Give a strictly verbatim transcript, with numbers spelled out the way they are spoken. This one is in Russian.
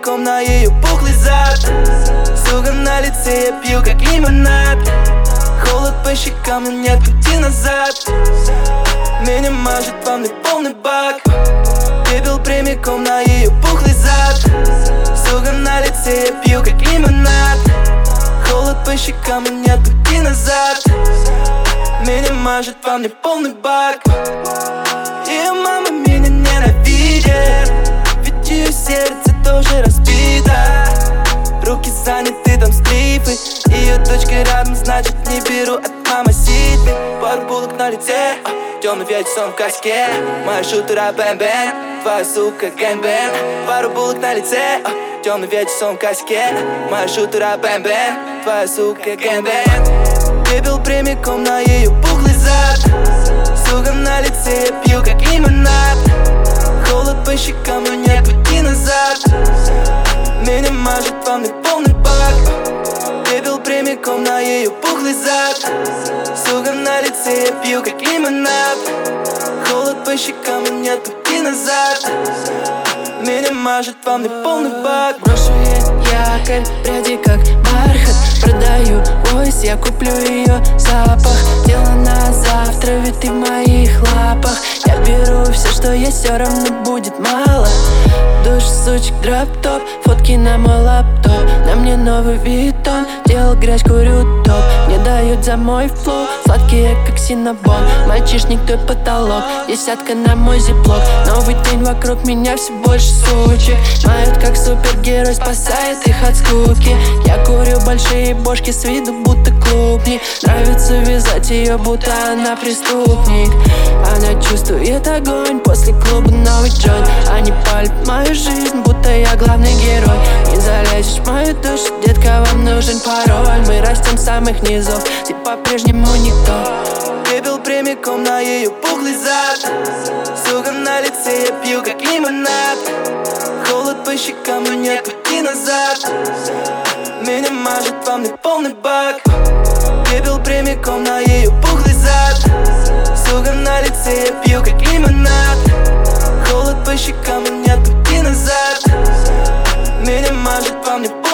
прямиком на ее пухлый зад. Сука на лице, я пью как лимонад. Холод по щекам, но нет пути назад. Меня мажет во мне полный бак. Пепел прямиком на ее пухлый зад. Сука на лице, я пью как лимонад. Холод по щекам, но нет пути назад. Меня мажет во мне полный бак. Ее мама меня ненавидит, ведь ее сердце тоже разбито. Руки заняты, там стрипы. Ее дочка рядом, значит не беру от мамы ситы. Пару булок на лице, темный ветер сон в каске. Моя шутера бэм-бэм, твоя сука гэнг-бэнг. Пару булок на лице, темный ветер сон в каске. Моя шутера бэм-бэм, твоя сука гэнг-бэнг. Пепел прямиком на ее пухлый зад. Сука на лице, я пью как лимонад. Холод по щекам, но нет пути назад. Меня мажет во мне полный бак. Пепел прямиком на ее пухлый зад. Сука на лице, я пью как лимонад. Холод по щекам, но нет пути назад. Меня мажет во мне полный бак. Брошу я якорь, пряди как бархат. Продаю войс, я куплю ее запах. Дело на завтра, ведь ты в моих лапах. Я беру все, что есть, все равно будет мало. Душ, сучек, дроп-топ, фотки на мой лаптоп. На мне новый Виттон, делал грязь, курю топ. Мне дают за мой флоу, сладкие как синнабон. Мальчишник, твой потолок, десятка на мой зиплок. Новый день вокруг меня, все больше сучек. Мают как супергерой, спасает их от скуки. Я курю большие бошки с виду будто клубни. Нравится вязать ее, будто она преступник. Она чувствует огонь после клуба новый джойнт. Они палят мою жизнь, будто я главный герой. Не залезешь в мою душу, детка, вам нужен пароль. Мы растем с самых низов, ты по-прежнему никто. Пепел прямиком на ее пухлый зад. Сука на лице, я пью как лимонад. Холод по щекам, но нет пути назад. Меня мажет во мне полный бак. Пепел прямиком на ее пухлый зад. Сука на лице, я пью как лимонад. Холод по щекам, но нет пути назад. Меня мажет во мне полный бак.